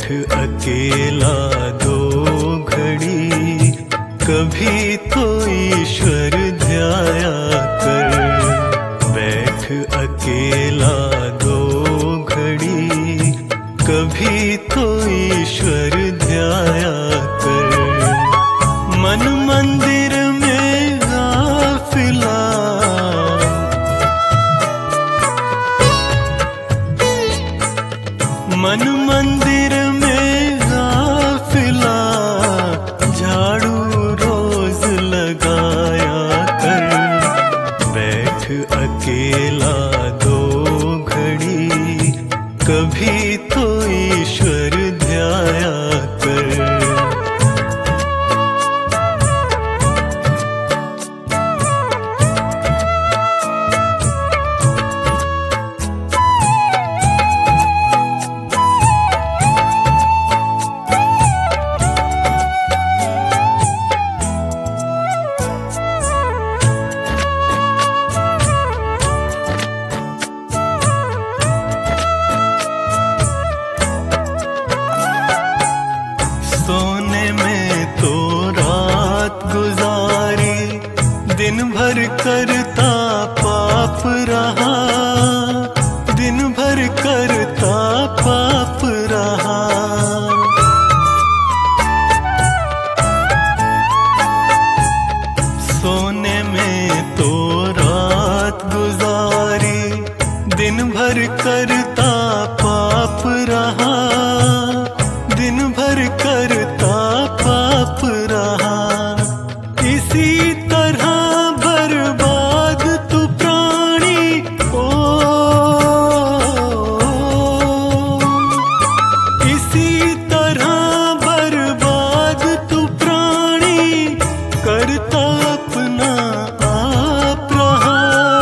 अकेला दो घड़ी, कभी तो ईश्वर ध्याया कर। बैठ अकेला दो घड़ी, कभी तो ईश्वर ध्याया कर। मन मंदिर में गाफिला, मन मंदिर में गाफिला, झाड़ू रोज लगाया कर। बैठ अकेला दो घड़ी, कभी तो ईश्वर ध्याया कर। सोने में तो रात गुजारी, दिन भर करता पाप रहा, दिन भर करता पाप रहा। सोने में तो रात गुजारी, दिन भर करता पाप रहा, दिन भर करता पाप रहा। इसी तरह बर्बाद तू प्राणी, ओ इसी तरह बर्बाद तू प्राणी, करता अपना आप रहा,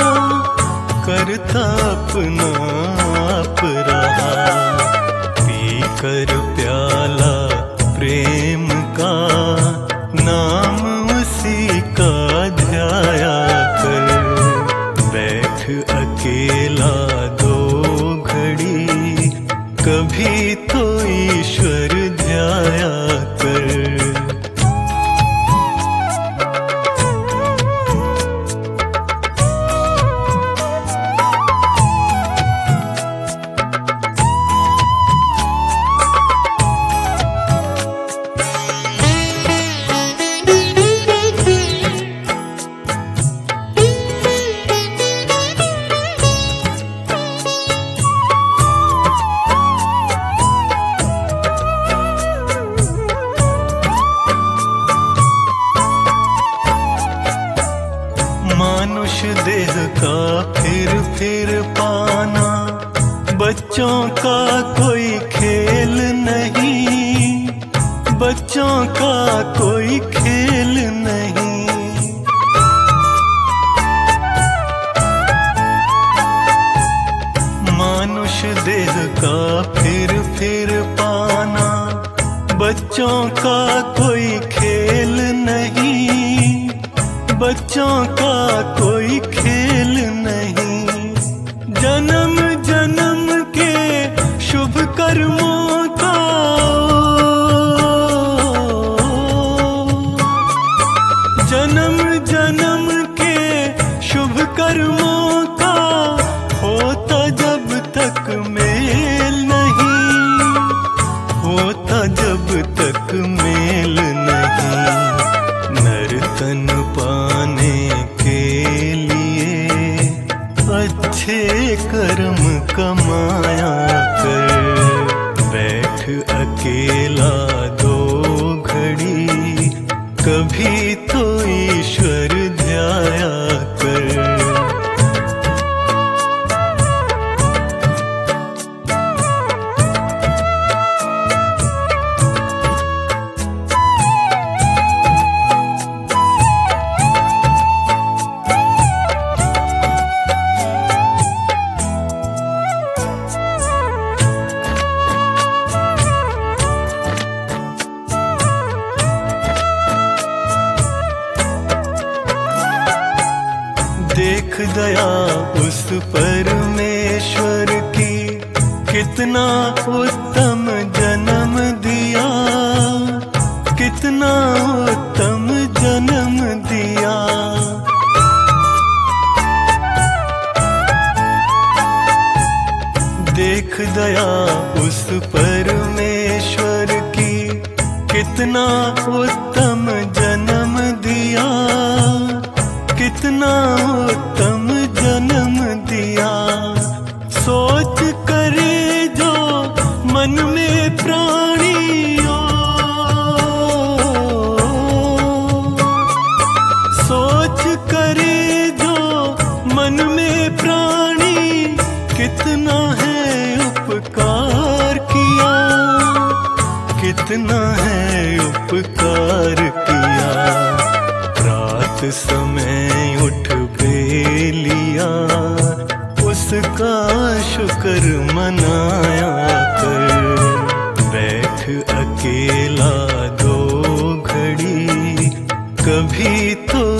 करता अपना आप रहा। पी कर प्याला प्रेम का, नाम उसी का ध्याया कर। बैठ अकेला दो घड़ी, कभी तो ईश्वर ध्याया कर। मानुष देह का फिर पाना, बच्चों का कोई खेल नहीं, बच्चों का कोई खेल नहीं। मानुष देह का फिर पाना, बच्चों का कोई खेल नहीं, बच्चों का कोई खेल नहीं। जन्म जन्म के शुभ कर्मों का, जन्म जन्म के शुभ कर्मों का, होता जब तक मेल नहीं, होता जब तक मेल नहीं। नर्तन पाने के लिए अच्छे कर्म कमाया कर। बैठ अकेला दो घड़ी, कभी तो ईश्वर ध्याया कर। देख दया उस परमेश्वर की, कितना उत्तम जन्म देख दया उस परमेश्वर की, कितना उत्तम जन्म दिया, कितना उत्तम जन्म दिया। सोच करे जो मन में प्राणियों, सोच करे जो मन में प्राणी, कितना है उपकार किया, कितना है उपकार किया। रात समय उठ बेलिया, उसका शुक्र मनाया कर। बैठ अकेला 2 घड़ी, कभी तो